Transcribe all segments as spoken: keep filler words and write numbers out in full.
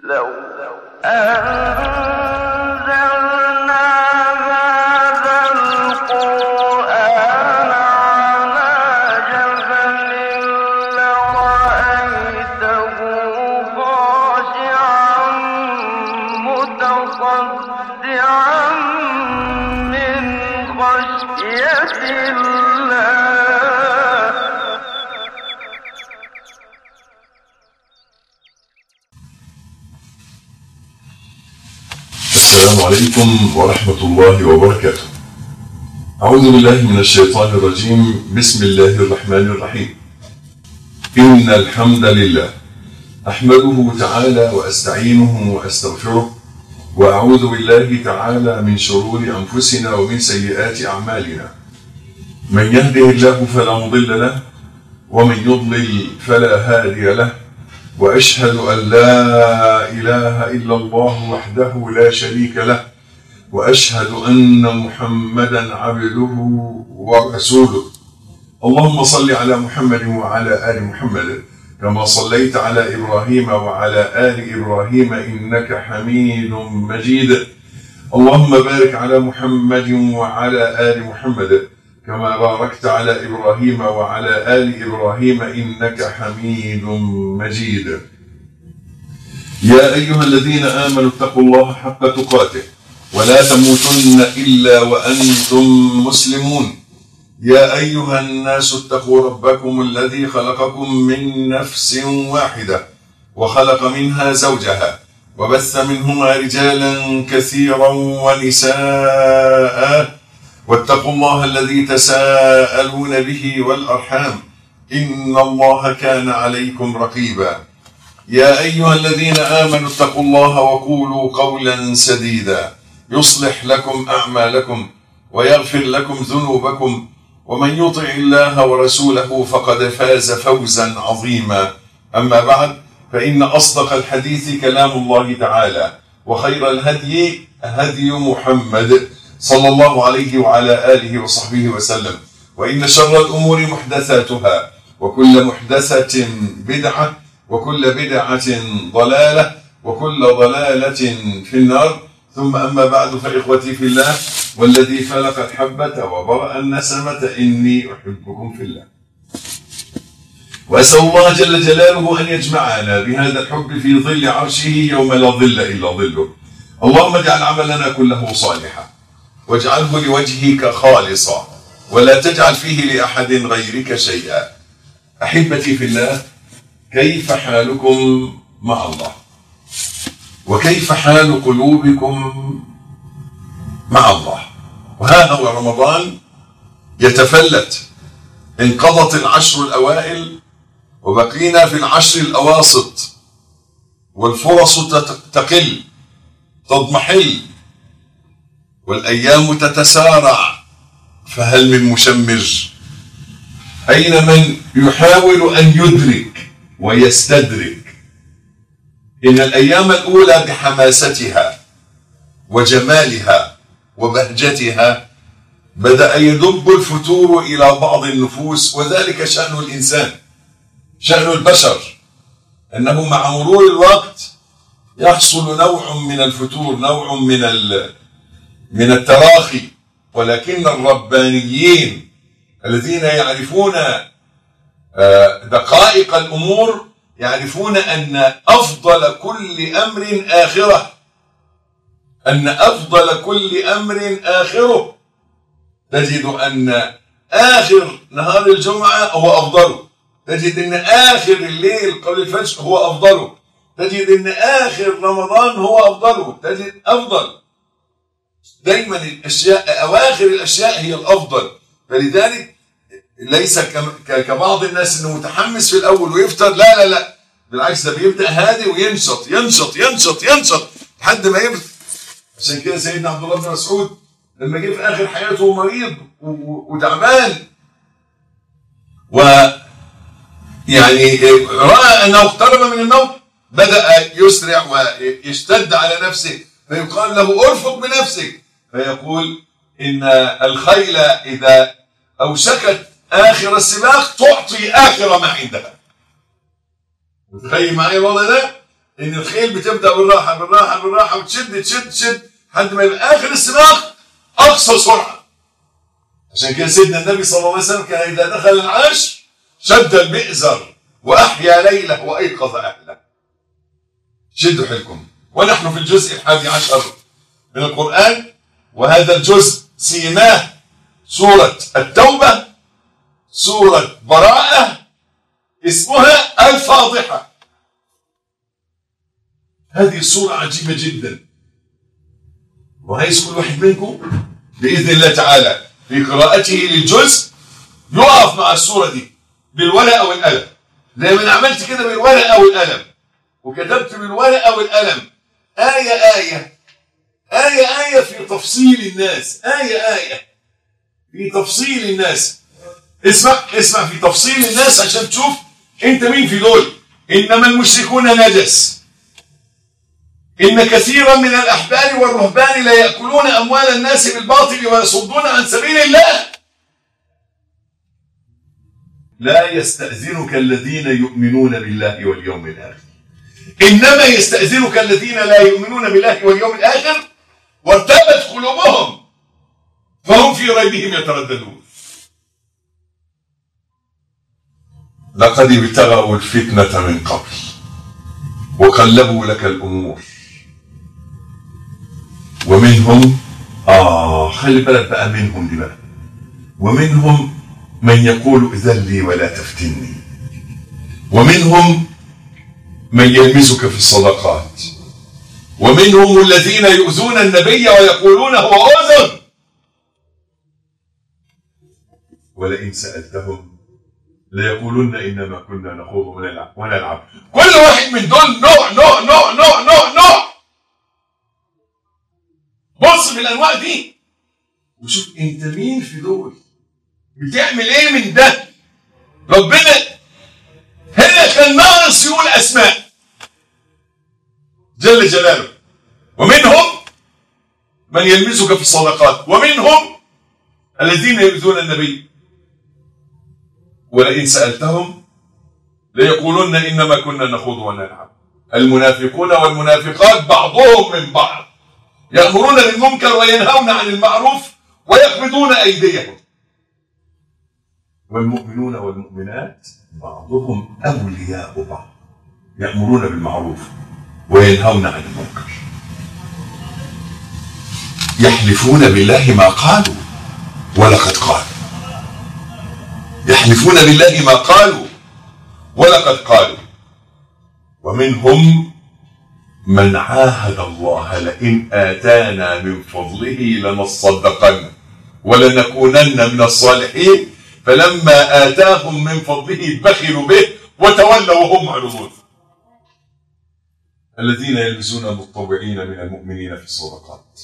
لو أنزلنا هذا القرآن على جبل لرأيته خاشعا متصدعا من خشية الله. السلام عليكم ورحمة الله وبركاته. أعوذ بالله من الشيطان الرجيم. بسم الله الرحمن الرحيم. إن الحمد لله أحمده تعالى وأستعينه وأستغفره، وأعوذ بالله تعالى من شرور أنفسنا ومن سيئات أعمالنا. من يهده الله فلا مضل له، ومن يضلل فلا هادي له، وأشهد أن لا إله إلا الله وحده لا شريك له، وأشهد أن محمدا عبده ورسوله. اللهم صل على محمد وعلى آل محمد كما صليت على إبراهيم وعلى آل إبراهيم إنك حميد مجيد. اللهم بارك على محمد وعلى آل محمد كما باركت على إبراهيم وعلى آل إبراهيم إنك حميد مجيد. يا أيها الذين آمنوا اتقوا الله حق تقاته ولا تموتن إلا وأنتم مسلمون. يا أيها الناس اتقوا ربكم الذي خلقكم من نفس واحدة وخلق منها زوجها وبث منهما رجالا كثيرا ونساء، واتقوا الله الذي تساءلون به والأرحام إن الله كان عليكم رقيبا. يا أيها الذين آمنوا اتقوا الله وقولوا قولا سديدا يصلح لكم أعمالكم ويغفر لكم ذنوبكم، ومن يطع الله ورسوله فقد فاز فوزا عظيما. أما بعد، فإن أصدق الحديث كلام الله تعالى، وخير الهدي هدي محمد صلى الله عليه وعلى آله وصحبه وسلم، وإن شر الأمور محدثاتها، وكل محدثة بدعة، وكل بدعة ضلالة، وكل ضلالة في النار. ثم أما بعد، فإخوتي في الله والذي فلق الحبة وبرأ النسمة إني أحبكم في الله، وأسأل الله جل جلاله أن يجمعنا بهذا الحب في ظل عرشه يوم لا ظل إلا ظله. اللهم اجعل عملنا كله صالحا، واجعله لوجهك خالصا، ولا تجعل فيه لأحد غيرك شيئا. أحبتي في الله، كيف حالكم مع الله؟ وكيف حال قلوبكم مع الله؟ وها هو رمضان يتفلت، انقضت العشر الأوائل وبقينا في العشر الأواسط، والفرص تقل تضمحل، والأيام تتسارع، فهل من مشمر؟ أين من يحاول أن يدرك ويستدرك؟ إن الأيام الأولى بحماستها وجمالها وبهجتها بدأ يدب الفتور إلى بعض النفوس، وذلك شأن الإنسان، شأن البشر، أنه مع مرور الوقت يحصل نوع من الفتور، نوع من من التراخي. ولكن الربانيين الذين يعرفون دقائق الأمور يعرفون أن أفضل كل أمر آخرة، أن أفضل كل أمر آخره. تجد أن آخر نهار الجمعة هو أفضله، تجد أن آخر الليل قبل الفجر هو أفضله، تجد أن آخر رمضان هو أفضله، تجد أفضل. دايما الأشياء، أواخر الأشياء هي الأفضل. فلذلك ليس كبعض الناس أنه متحمس في الأول ويفتر، لا لا لا، بالعكس، ده بيبدأ هادي وينشط ينشط ينشط ينشط لحد ما يبدأ. عشان كده سيدنا عبد الله بن مسعود لما جه في آخر حياته مريض وتعبان، ويعني رأى أنه اقترب من الموت، بدأ يسرع ويشتد على نفسه، فيقال له ارفق بنفسك، فيقول إن الخيل إذا أوشكت آخر السباق تعطي آخر ما عندها. متخيل معايا الوضع ده؟ ان الخيل بتبدا بالراحه بالراحه بالراحه وتشد تشد تشد لحد ما يبقى اخر السباق اقصى سرعه. عشان كده سيدنا النبي صلى الله عليه وسلم كان اذا دخل العشر شد المئزر واحيا ليله وايقظ اهله. شدوا حيلكم. ونحن في الجزء الحادي عشر من القرآن، وهذا الجزء سيناه سورة التوبة، سورة براءة، اسمها الفاضحة. هذه السورة عجيبة جدا، وعايز كل واحد منكم بإذن الله تعالى في قراءته للجزء يقف مع السورة دي بالورقة والقلم. زي ما أنا عملت كده بالورقة والقلم وكتبت بالورقة والقلم آية آية آية آية في تفصيل الناس، آية آية في تفصيل الناس. اسمع اسمع في تفصيل الناس عشان تشوف انت مين في دول. انما المشركون نجس، ان كثيرا من الاحبار والرهبان لا ياكلون اموال الناس بالباطل ويصدون عن سبيل الله. لا يستأذنك الذين يؤمنون بالله واليوم الآخر، إنما يستأذنك الذين لا يؤمنون بالله واليوم الآخر وارتبت قلوبهم فهم في ريبهم يترددون. لقد ابتغوا الفتنة من قبل وقلبوا لك الأمور، ومنهم آه خلي بالك بقى منهم دي بقى، ومنهم من يقول إذن لي ولا تفتني، ومنهم من يلمسك في الصدقات، ومنهم الذين يؤذون النبي ويقولون هو أذن، ولئن سألتهم ليقولن إنما كنا نخوض ونلعب. كل واحد من دول نوع نوع نوع نوع نوع نوع. بص في الأنواع دي وشوف أنت مين في دول، بتعمل إيه من ده. ربنا هنا كان ناقص يقول أسماء جل جلاله. ومنهم من يلمسك في الصدقات، ومنهم الذين يؤذون النبي، ولئن سألتهم ليقولن إنما كنا نخوض ونلعب. المنافقون والمنافقات بعضهم من بعض يأمرون بالمنكر وينهون عن المعروف ويقبضون أيديهم. والمؤمنون والمؤمنات بعضهم أولياء بعض يأمرون بالمعروف وينهون عن المنكر. يحلفون بالله ما قالوا ولقد قالوا، يحلفون بالله ما قالوا ولقد قالوا. ومنهم من عاهد الله لئن آتانا من فضله لنصدقن ولنكونن من الصالحين فلما آتاهم من فضله بخلوا به وتولوا وهم معرضون. الذين يلبسون المتطوعين من المؤمنين في الصدقات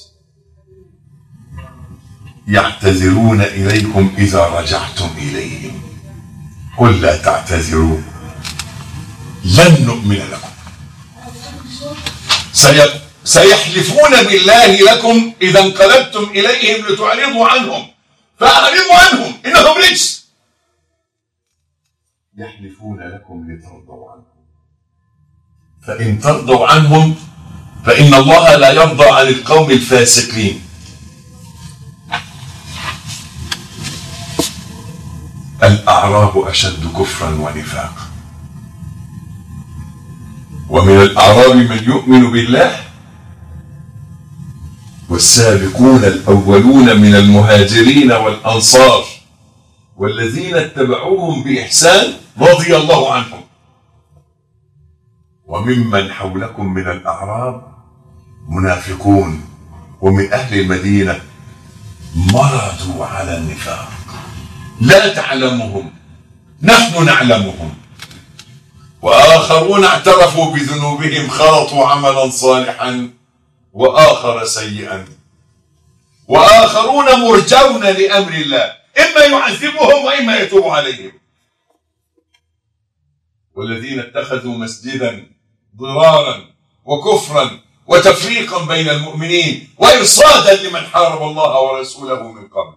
يعتذرون إليكم إذا رجعتم إليهم قل لا تعتذروا لن نؤمن لكم سيحلفون بالله لكم إذا انقلبتم إليهم لتعرضوا عنهم فأعرضوا عنهم إنهم رجس. يحلفون لكم لترضوا عنهم فإن ترضوا عنهم فإن الله لا يرضى عن القوم الفاسقين. الأعراب أشد كفرا ونفاقا. ومن الأعراب من يؤمن بالله والسابقون الأولون من المهاجرين والأنصار والذين اتبعوهم بإحسان رضي الله عنهم. وممن حولكم من الأعراب منافقون ومن أهل المدينة مرضوا على النفاق لا تعلمهم نحن نعلمهم وآخرون اعترفوا بذنوبهم خلطوا عملا صالحا وآخر سيئا وآخرون مرجون لأمر الله إما يعذبهم وإما يتوب عليهم. والذين اتخذوا مسجدا ضرارا وكفرا وتفريقا بين المؤمنين وإرصادا لمن حارب الله ورسوله من قبل.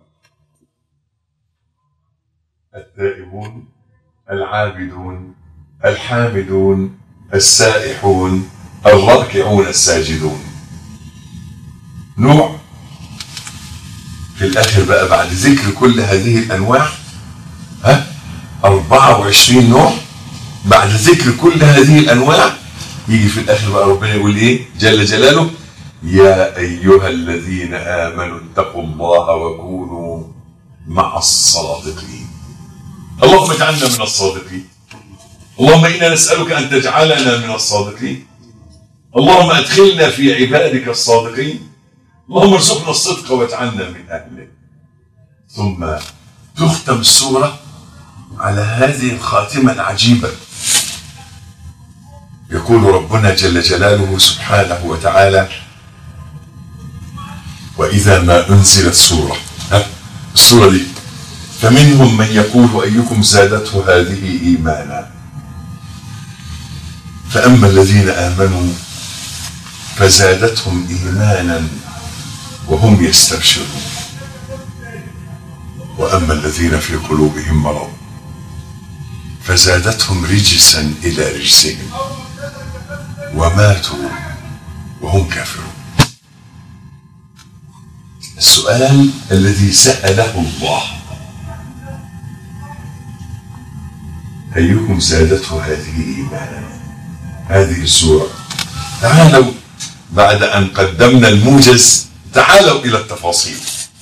التائبون العابدون الحامدون السائحون الراكعون الساجدون. نوع في الاخر بقى بعد ذكر كل هذه الانواع، ها أربعة وعشرين نوع، بعد ذكر كل هذه الانواع يجي في الاخر بقى ربنا يقول ايه جل جلاله: يا ايها الذين امنوا اتقوا الله وكونوا مع الصادقين. اللهم اجعلنا من الصادقين. اللهم انا نسالك ان تجعلنا من الصادقين. اللهم ادخلنا في عبادك الصادقين. اللهم ارزقنا الصدق واجعلنا من اهله. ثم تختم السوره على هذه الخاتمه العجيبه. يقول ربنا جل جلاله سبحانه وتعالى: واذا ما انزلت سوره، ها السوره دي فمنهم من يقول ايكم زادته هذه ايمانا فاما الذين امنوا فزادتهم ايمانا وهم يستبشرون واما الذين في قلوبهم مرض فزادتهم رجسا الى رجسهم وماتوا وهم كافرون. السؤال الذي سأله الله: أيكم زادته هذه إيمانا؟ هذه السورة. تعالوا بعد أن قدمنا الموجز تعالوا إلى التفاصيل.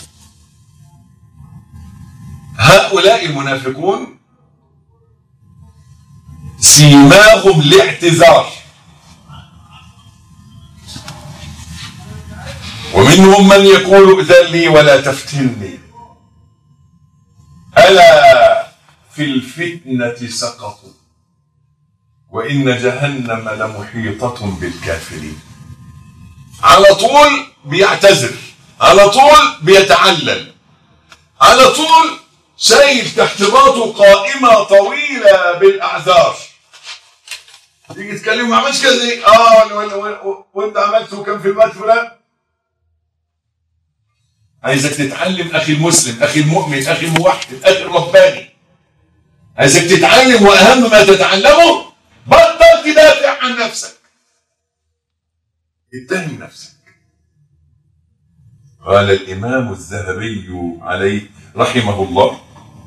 هؤلاء المنافقون سيماهم الاعتذار، ومنهم من يقول ائذن لي ولا تفتني، ألا في الفتنة سقطوا وإن جهنم لمحيطة بالكافرين. على طول بيعتذر، على طول بيتعلل، على طول شايل تحت باطه قائمة طويلة بالأعذار. تيجي تكلم ما عملش كذا، اه وانت عملت وكان في المات فلان. عايزك تتعلم اخي المسلم، اخي المؤمن، اخي الموحد، اخي الرباني. عايزك تتعلم، واهم ما تتعلمه بطل تدافع عن نفسك، اتهم نفسك. قال الامام الذهبي عليه رحمه الله: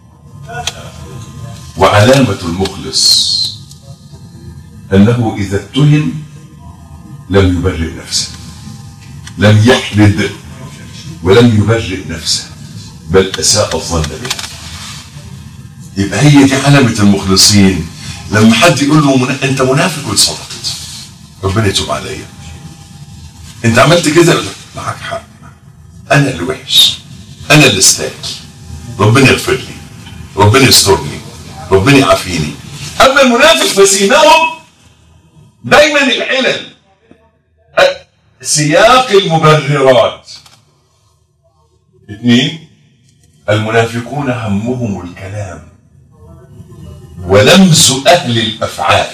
وعلامة المخلص انه اذا اتهم لم يبرئ نفسه، لم يحدد ولم يبرئ نفسه، بل اساء الظن بها. يبقى هي دي علامة المخلصين. لما حد يقول له منا... انت منافق وتصدقت، ربنا يتوب عليا، انت عملت كده، معاك حق، انا اللي وحش، انا اللي استاهل، ربنا يغفر لي، ربنا يسترني، ربنا يعافيني. اما المنافق فسيماهم دايما العلل، سياق المبررات. اثنين، المنافقون همهم الكلام ولمز اهل الافعال.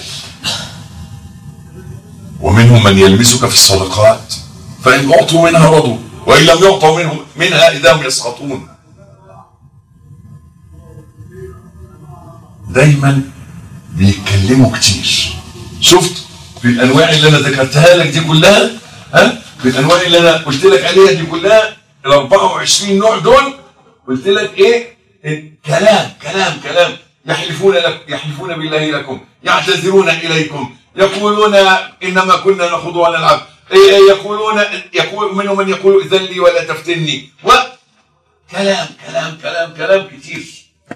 ومنهم من يلمزك في الصدقات فان اعطوا منها رضوا وان لم يعطوا منهم منها اذا هم يسخطون. دايما بيتكلموا كتير. شفت في الانواع اللي انا ذكرتها لك دي كلها، ها في الانواع اللي انا قلت لك عليها دي كلها، ال أربعة وعشرين نوع دول، قلت لك ايه؟ كلام كلام كلام. يحلفون لك يحلفون بالله لكم، يعتذرون اليكم، يقولون انما كنا نخوض ونلعب، إيه يقولون يقول منهم من يقول ائذن لي ولا تفتني، وكلام كلام كلام كلام كتير.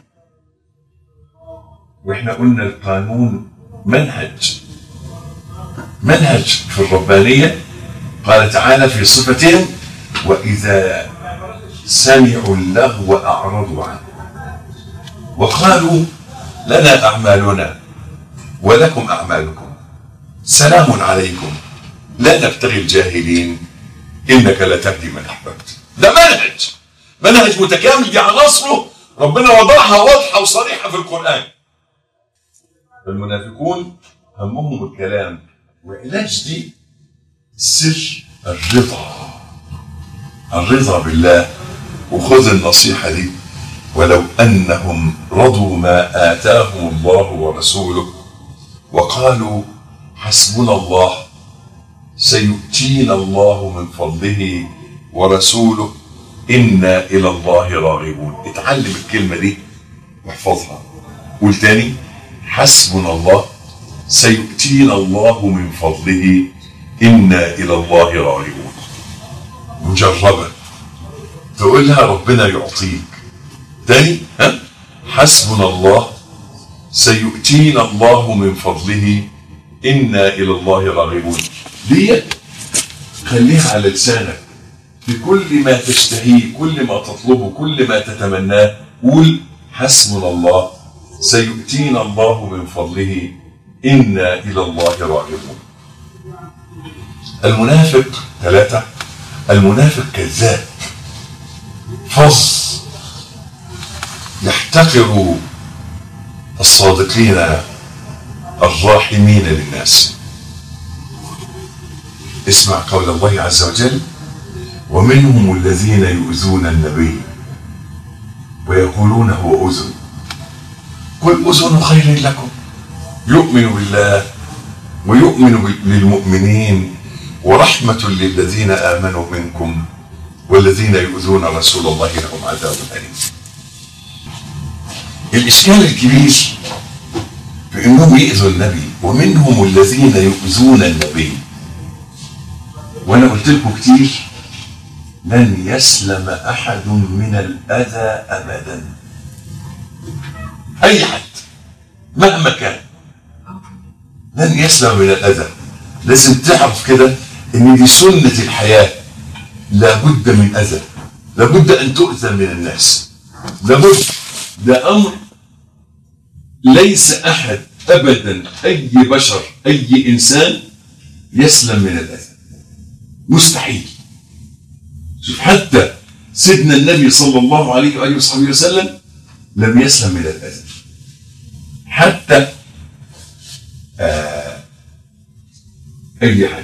واحنا قلنا القانون منهج منهج في الربانية. قال تعالى في صفتهم: وإذا سمعوا اللغو أعرضوا عنه وقالوا لنا أعمالنا ولكم أعمالكم سلام عليكم لا نبتغي الجاهلين إنك لتهدي من أحببت. ده منهج منهج متكامل بعناصره ربنا وضعها واضحة وصريحة في القرآن. المنافقون همهم الكلام، وعلاج دي سر الرضا، الرضا بالله. وخذ النصيحة دي: ولو أنهم رضوا ما آتاهم الله ورسوله وقالوا حسبنا الله سيؤتينا الله من فضله ورسوله إنا إلى الله راغبون. اتعلم الكلمة دي واحفظها. قول تاني: حسبنا الله سيؤتينا الله من فضله إنا إلى الله راغبون. مجربة تقولها ربنا يعطيك. تاني: ها؟ حسبنا الله سيؤتينا الله من فضله إنا إلى الله راغبون. دي خليها على لسانك في كل ما تشتهيه، كل ما تطلبه، كل ما تتمناه. قول: حسبنا الله سيؤتينا الله من فضله إنا إلى الله راغبون. المنافق ثلاثة. المنافق كذاب فظ يحتقر الصادقين الراحمين للناس. اسمع قول الله عز وجل: ومنهم الذين يؤذون النبي ويقولون هو أذن قل أذن خير لكم يؤمن بالله ويؤمن للمؤمنين ورحمة للذين آمنوا منكم والذين يؤذون رسول الله لهم عذاب أليم. الإشكال الكبير في إنهم يؤذوا النبي. ومنهم الذين يؤذون النبي. وأنا قلت لكم كتير: لن يسلم أحد من الأذى أبدا. أي حد مهما كان لن يسلم من الأذى. لازم تعرف كده إن دي سنة الحياة. لابد من أذى، لابد أن تؤذى من الناس، لابد. ده أمر ليس أحد أبدا، أي بشر أي إنسان يسلم من الأذى، مستحيل. شوف حتى سيدنا النبي صلى الله عليه وآله وصحبه وسلم لم يسلم من الأذى. حتى آه أي حد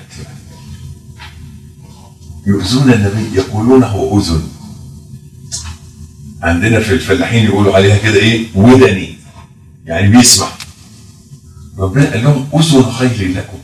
يؤذون النبي يقولون هو أذن. عندنا في الفلاحين يقولوا عليها كده إيه؟ ودني، يعني بيسمع. ربنا قال لهم أذن خير لكم.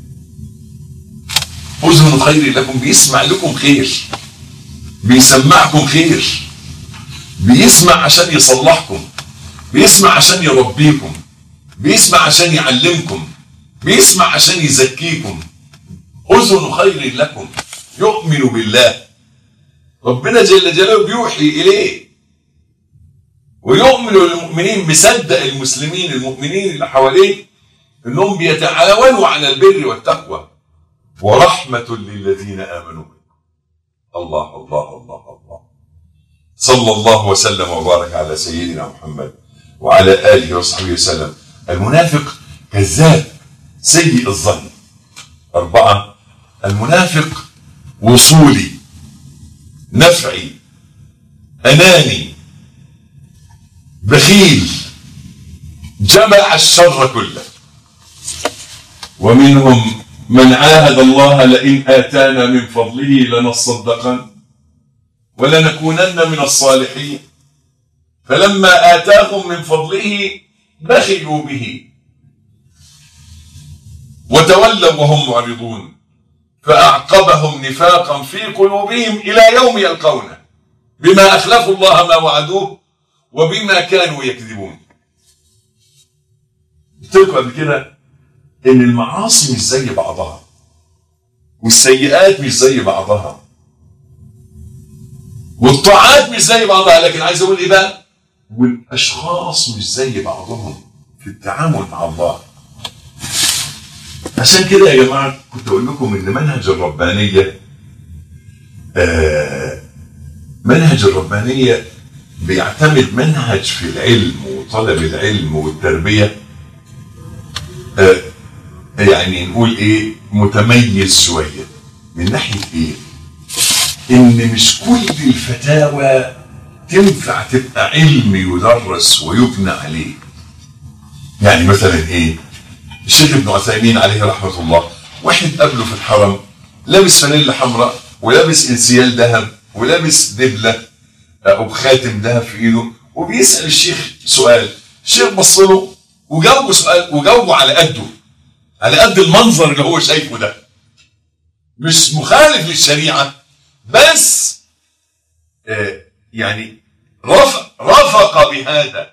أذن خير لكم، بيسمع لكم خير، بيسمعكم خير، بيسمع عشان يصلحكم، بيسمع عشان يربيكم، بيسمع عشان يعلمكم، بيسمع عشان يزكيكم. أذن خير لكم، يؤمن بالله. ربنا جل جلاله بيوحي إليه ويؤمن للمؤمنين، مصدق المسلمين المؤمنين اللي حواليه إنهم بيتعاونوا على البر والتقوى. ورحمة للذين آمنوا. الله الله الله الله. صلى الله وسلم وبارك على سيدنا محمد وعلى آله وصحبه وسلم. المنافق كذاب سيء الظن. أربعة: المنافق وصولي نفعي أناني بخيل جمع الشر كله. ومنهم من عاهد الله لئن آتانا من فضله لنصدقن ولنكونن من الصالحين فلما آتاهم من فضله بخلوا به وتولوا وهم معرضون فأعقبهم نفاقا في قلوبهم إلى يوم يلقونه بما أخلفوا الله ما وعدوه وبما كانوا يكذبون. قلت لكم قبل كده إن المعاصي مش زي بعضها والسيئات مش زي بعضها والطاعات مش زي بعضها، لكن عايز أقول إيه بقى؟ والأشخاص مش زي بعضهم في التعامل مع الله. عشان كده يا جماعة كنت أقول لكم إن منهج الربانية آه منهج الربانية بيعتمد منهج في العلم وطلب العلم والتربية، آه يعني نقول إيه متميز شوية من ناحية إيه؟ إن مش كل الفتاوى تنفع تبقى علم يدرس ويبنى عليه. يعني مثلا إيه؟ الشيخ ابن عثيمين عليه رحمة الله واحد قبله في الحرم لابس فانيلا حمراء ولابس انسيال ذهب ولابس دبلة أو خاتم ذهب في إيده وبيسأل الشيخ سؤال. الشيخ بص له وجاوبه سؤال وجاوبه على قده، على قد المنظر اللي هو شايفه ده. مش مخالف للشريعة، بس آه يعني رفق, رفق بهذا،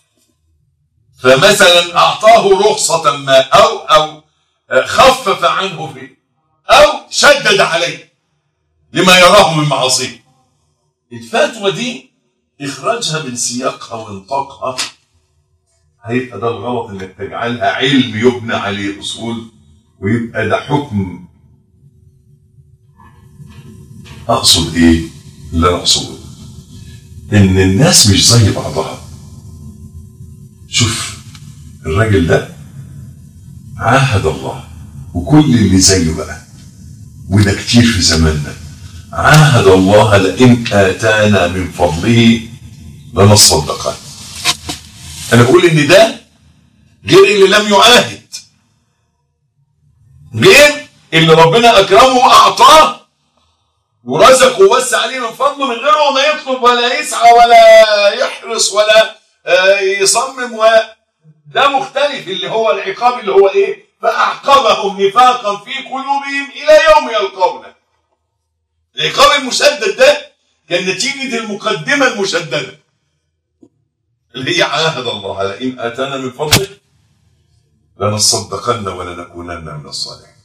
فمثلا أعطاه رخصة ما أو أو خفف عنه فيه أو شدد عليه لما يراه من معاصيه. الفتوى دي إخراجها من سياقها وانطاقها هيبقى ده الغلط، إنك تجعلها علم يبنى عليه أصول ويبقى ده حكم. أقصد إيه؟ اللي أنا أقصده إن الناس مش زي بعضها. شوف الراجل ده عاهد الله، وكل اللي زيه بقى وده كتير في زماننا، عاهد الله لئن آتانا من فضله لنصدقن. أنا بقول إن ده غير اللي لم يعاهد، غير اللي ربنا أكرمه وأعطاه ورزقه ووسع عليه من فضله من غيره ما يطلب ولا يسعى ولا يحرص ولا يصمم. وده مختلف، اللي هو العقاب اللي هو ايه؟ فأعقبهم نفاقا في قلوبهم إلى يوم يلقونه. العقاب المشدد ده كان نتيجة المقدمة المشددة اللي هي عاهد الله لئن آتانا من فضله لنصدقن ولنكونن من الصالحين.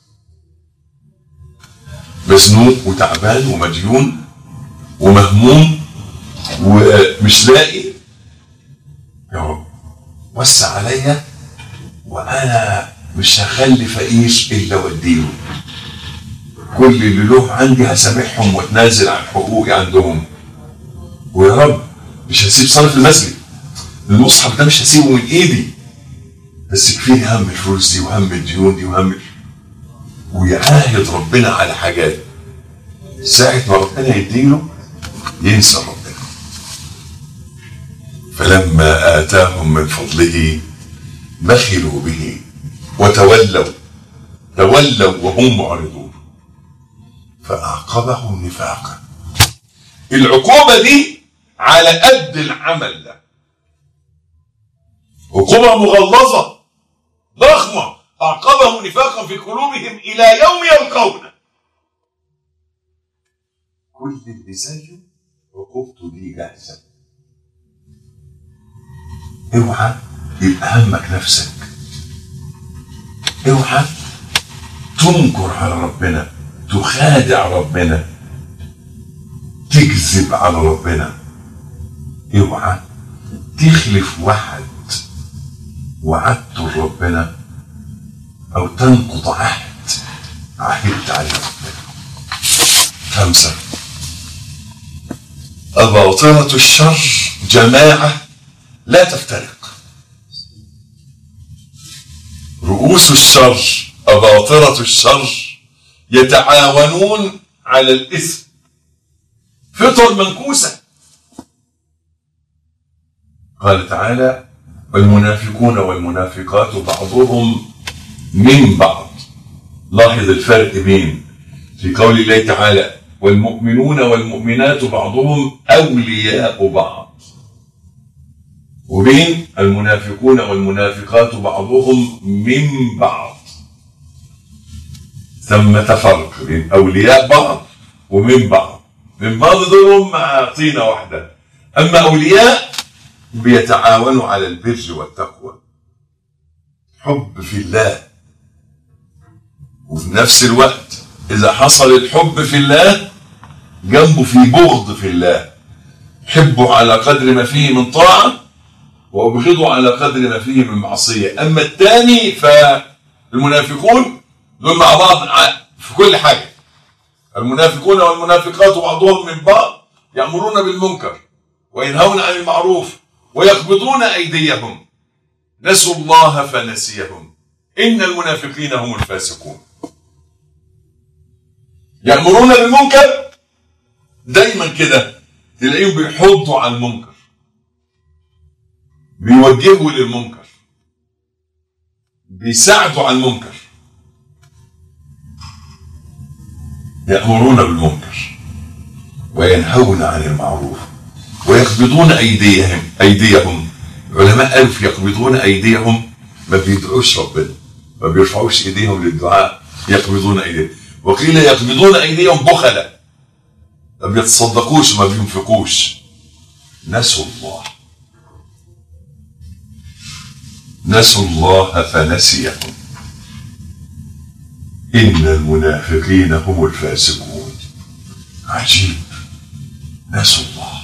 مزنوق وتعبان ومديون ومهموم ومش لاقي، يا رب وسع عليا وانا مش هخلي فقير الا واديله، كل اللي له عندي هسامحهم واتنازل عن حقوقي عندهم، ويا رب مش هسيب صلاه المسجد، المصحف ده مش هسيبه من ايدي، بس يكفيني هم الفلوس دي وهم الديون دي وهم. ويعاهد ربنا على حاجات ساعة ما ربنا يديله ينسى ربنا. فلما آتاهم من فضله بخلوا به وتولوا تولوا وهم معرضون فأعقبهم نفاقا. العقوبة دي على قد العمل ده، عقوبة مغلظة ضخمة، أعقبهم نفاقا في قلوبهم إلى يوم يلقونه. كل اللي زيه عقوبته دي جاهزة. اوعى يبقى همك نفسك، اوعى تنكر على ربنا، تخادع ربنا، تكذب على ربنا، اوعى تخلف وعد وعدته ربنا أو تنقض عهد عهدت عليه ربنا. خمسة، أباطرة الشر جماعة لا تفترق. رؤوس الشر أباطرة الشر يتعاونون على الإثم، فطر منكوسة. قال تعالى: والمنافقون والمنافقات بعضهم من بعض. لاحظ الفرق بين في قول الله تعالى: والمؤمنون والمؤمنات بعضهم أولياء بعض، وبين المنافقون والمنافقات بعضهم من بعض. ثم فرق بين أولياء بعض ومن بعض. من بعض دول مع طينة واحدة، أما أولياء بيتعاونوا على البر والتقوى، حب في الله. وفي نفس الوقت إذا حصل الحب في الله جنبه في بغض في الله، حبه على قدر ما فيه من طاعة وأبغضه على قدر ما فيه من معصية. أما الثاني فالمنافقون دول مع بعض في كل حاجة. المنافقون والمنافقات بعضهم من بعض يأمرون بالمنكر وينهون عن المعروف ويقبضون أيديهم، نسوا الله فنسيهم، إن المنافقين هم الفاسقون. يأمرون بالمنكر دايما كده تلاقيهم بيحضوا على المنكر، بيوجهوا للمنكر، بيساعدوا على المنكر. يأمرون بالمنكر وينهون عن المعروف ويقبضون أيديهم أيديهم العلماء قالوا في يقبضون أيديهم ما بيدعوش ربنا، ما بيرفعوش إيديهم للدعاء، يقبضون أيديهم. وقيل يقبضون أيديهم بخلا، ما بيتصدقوش ما بينفقوش. نسوا الله، نسوا الله فنسيهم. إن المنافقين هم الفاسقون. عجيب، نسوا الله.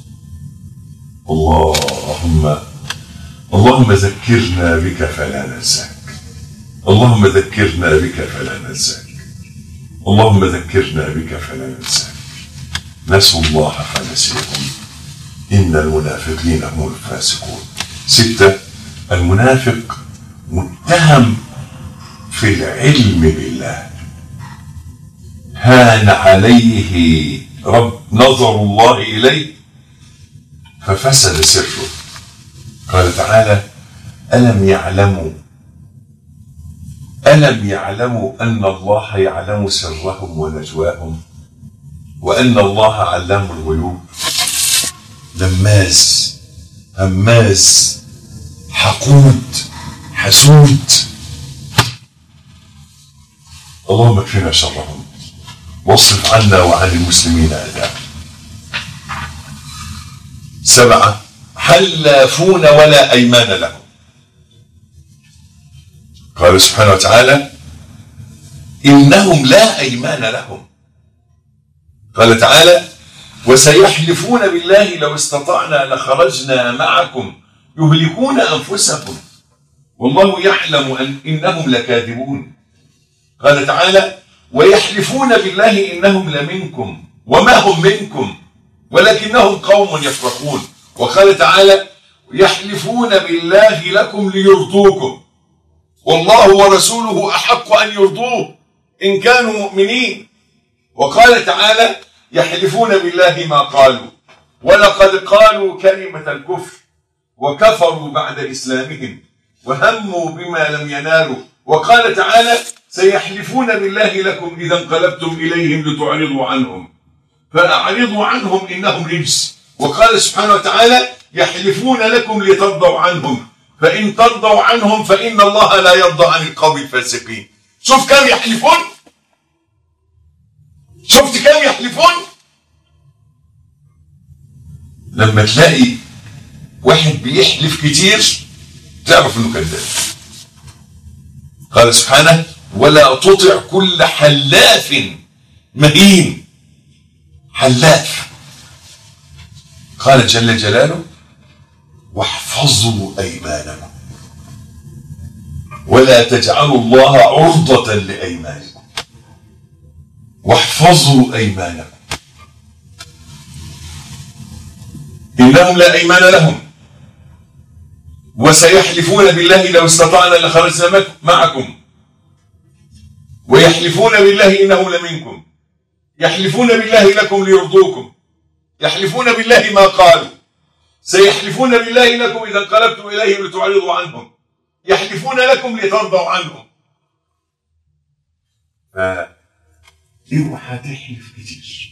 اللهم اللهم ذكرنا بك فلا ننساك، اللهم ذكرنا بك فلا ننساك، اللهم ذكرنا بك فلا ننساك. نسوا الله فنسيهم. إن المنافقين هم الفاسقون. ستة، المنافق متهم في العلم بالله، هان عليه رب نظر الله إليه ففسد سره. قال تعالى: ألم يعلموا ألم يعلموا أن الله يعلم سرهم ونجواهم وأن الله علام الغيوب. لماز، هماز، حقود، حسود. اللهم اكفنا شرهم واصرف عنا وعن المسلمين أعداءهم. سبعة، حلافون ولا أيمان لهم. قال سبحانه وتعالى: إنهم لا أيمان لهم. قال تعالى: وسيحلفون بالله لو استطعنا لخرجنا معكم يهلكون أنفسهم والله يعلم أن إنهم لكاذبون. قال تعالى: ويحلفون بالله إنهم لمنكم وما هم منكم ولكنهم قوم يفرقون. وقال تعالى: يحلفون بالله لكم ليرضوكم والله ورسوله أحق أن يرضوه إن كانوا مؤمنين. وقال تعالى: يحلفون بالله ما قالوا ولقد قالوا كلمة الكفر وكفروا بعد إسلامهم وهموا بما لم ينالوا. وقال تعالى: سيحلفون بالله لكم إذا انقلبتم إليهم لتعرضوا عنهم فأعرضوا عنهم إنهم رجس. وقال سبحانه وتعالى: يحلفون لكم لترضوا عنهم فإن ترضوا عنهم فإن الله لا يرضى عن القوم الفاسقين. شوف كم يحلفون، شفت كم يحلفون. لما تلاقي واحد بيحلف كتير تعرف انه كذاب. قال سبحانه: ولا تطع كل حلاف مهين. حلاف. قال جل جلاله: واحفظوا أيمانكم ولا تجعلوا الله عرضة لأيمانكم. واحفظوا أيمانكم إنهم لا أيمان لهم وسيحلفون بالله لو استطعنا لخرجنا معكم ويحلفون بالله إنهم لمنكم يحلفون بالله لكم ليرضوكم يحلفون بالله ما قالوا سيحلفون بالله لكم إذا انقلبتم إليهم لتعرضوا عنهم يحلفون لكم لترضوا عنهم. فاوعى تحلف كتير،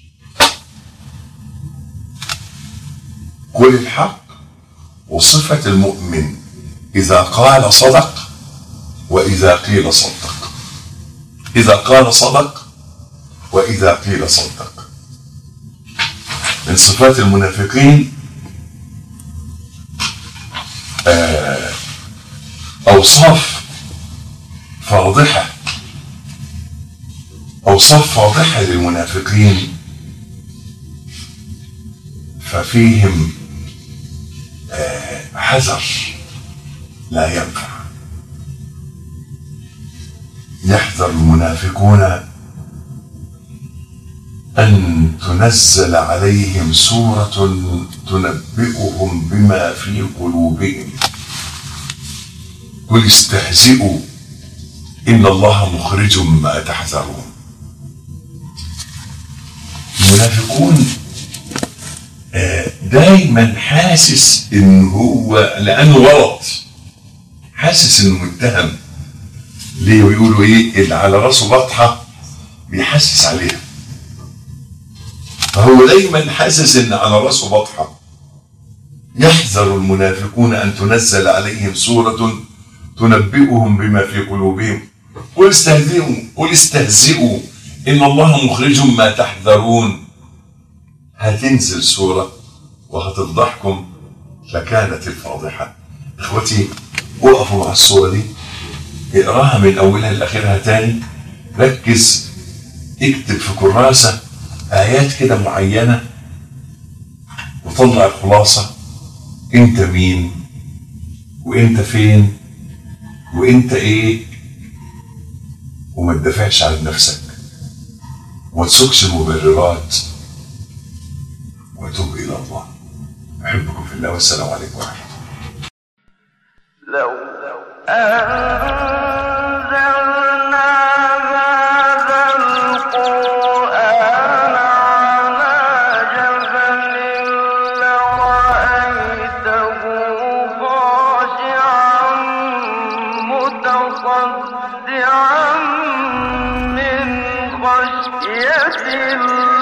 قل الحق. وصفة المؤمن إذا قال صدق وإذا قيل صدق، إذا قال صدق وإذا قيل صدق. من صفات المنافقين آه أوصاف فاضحة، أوصاف فاضحة للمنافقين. ففيهم آه حذر لا ينفع. يحذر المنافقون أن تنزل عليهم سورة تنبئهم بما في قلوبهم. قل استهزئوا إن الله مخرج ما تحذرون. المنافقون دايما حاسس إن هو لأنه غلط، حاسس إنه متهم. ليه؟ ويقولوا إيه؟ اللي على راسه بطحة بيحسس عليها. فهو دايما حاسس إن على راسه بطحة. يحذر المنافقون أن تنزل عليهم سورة تنبئهم بما في قلوبهم. قل استهزئوا قل استهزئوا إن الله مخرج ما تحذرون. هتنزل سورة وهتفضحكم فكانت الفاضحة. إخوتي وقفوا مع السورة دي، اقراها من أولها لآخرها تاني، ركز، اكتب في كراسة آيات كده معينة وطلع الخلاصة. انت مين وانت فين وانت ايه، وما تدافعش عن نفسك وما تسوقش مبررات، وتوب الى الله. احبكم في الله والسلام عليكم ورحمه الله. لو أنزلنا هذا القرآن على جبل لرأيته خاشعا متصدعا من خشية الله